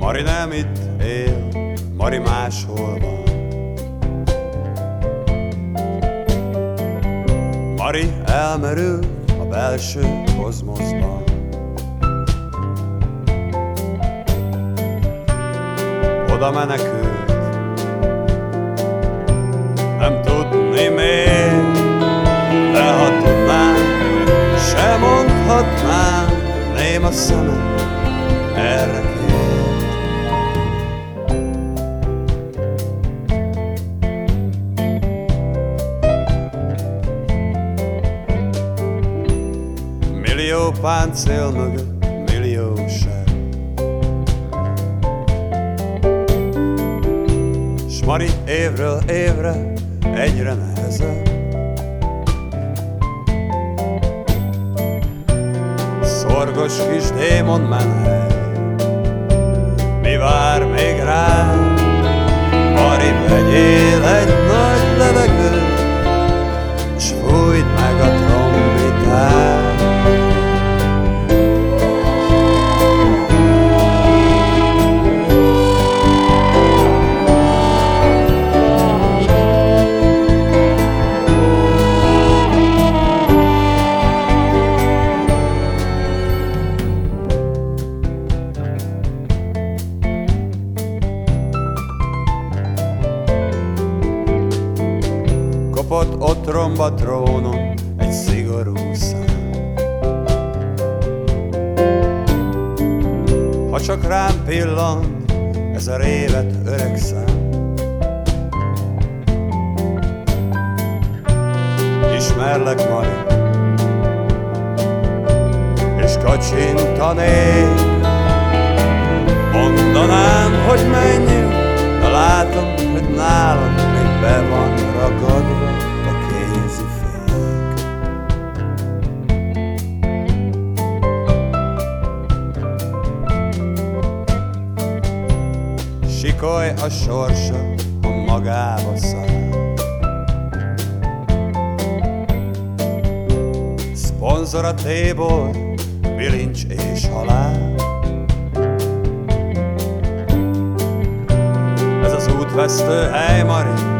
Mari nem itt él, Mari máshol van. Mari elmerül a belső kozmoszban. Oda menekült, nem tudni még, de ha tudnám, se mondhatnám, ném a szemem erre kér. Millió páncél mögött millió seb, s Mari évről évre egyre nehezebb. Szorgos kis démon menhely, mi vár még rá? Mari, vegyél egy nagy levegőt, s fújd meg a trombitát. Kopott otromba trónon egy szigorú szám. Ha csak rám pillant ez a révet öreg szám, ismerlek, Mari, és kacsintanék. Mondanám, hogy menjünk, de látom, hogy nálam még be van ragadva a kézifék. Sikolj a sorsa, ha magába száll. Szponzor a téboly, bilincs és halál. Ez az útvesztő hely, Mari,